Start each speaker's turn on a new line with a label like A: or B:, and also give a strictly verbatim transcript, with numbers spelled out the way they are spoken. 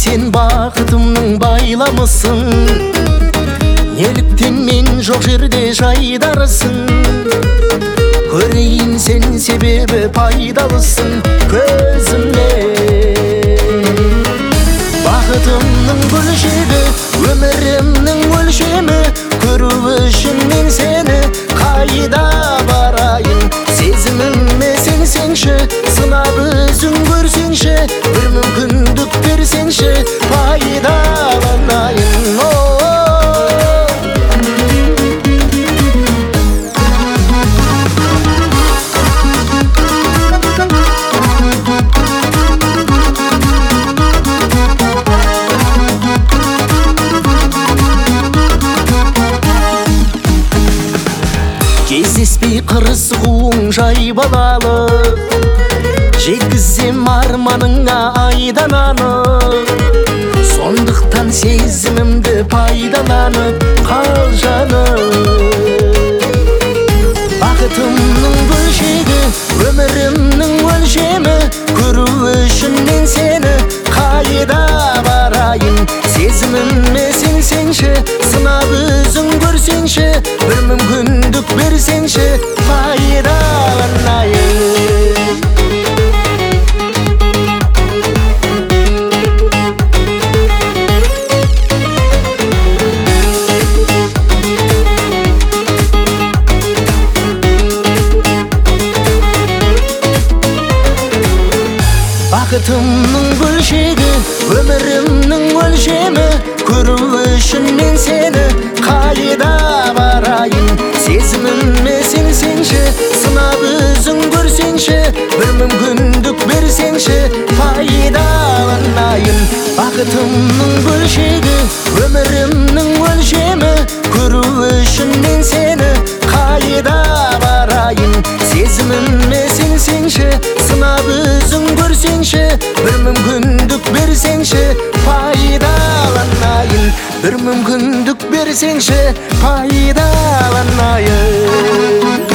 A: sen бақытымның байламысың, неліктен мен жоқ жерде жайдарысың? Көрейін сен себебі пайдалысың көзімде. Бақытымның бөлшегі, өмірімнің өлшемі, көру үшін мен сені қайда барайын? Сезіміме сенсеңші, сынап өзің көрсеңші, бір мүмкіндік берсеңші, пайдаланайын. Кездеспей қырсығуың жай балалы, жеткізем арманыңа айдан анық. Сондықтан сезімімді пайдаланып қал жаным. Бақытымның бөлшегі, өмірімнің өлшемі, көру үшін мен сені қайда барайын? Сезіміме сенсеңші, сынап өзің көрсеңші, бір мүмкіндік берсеңші, пайдаланайын. Бақытымның бөлшегі, өмірімнің өлшемі, көру үшін мен сені қайда барайын? Сезіміме сенсеңші, сынап өзің көрсеңші, бір мүмкіндік берсеңші, пайдаланайын. Бақытымның бөлшегі, өмірімнің өлшемі, көру үшін мен сені қайда барайын? Сезіміме сенсеңші, сынап өзің көрсеңші, бір мүмкіндік берсеңші, пайдаланайын. Бір мүмкіндік берсеңші, пайдаланайын.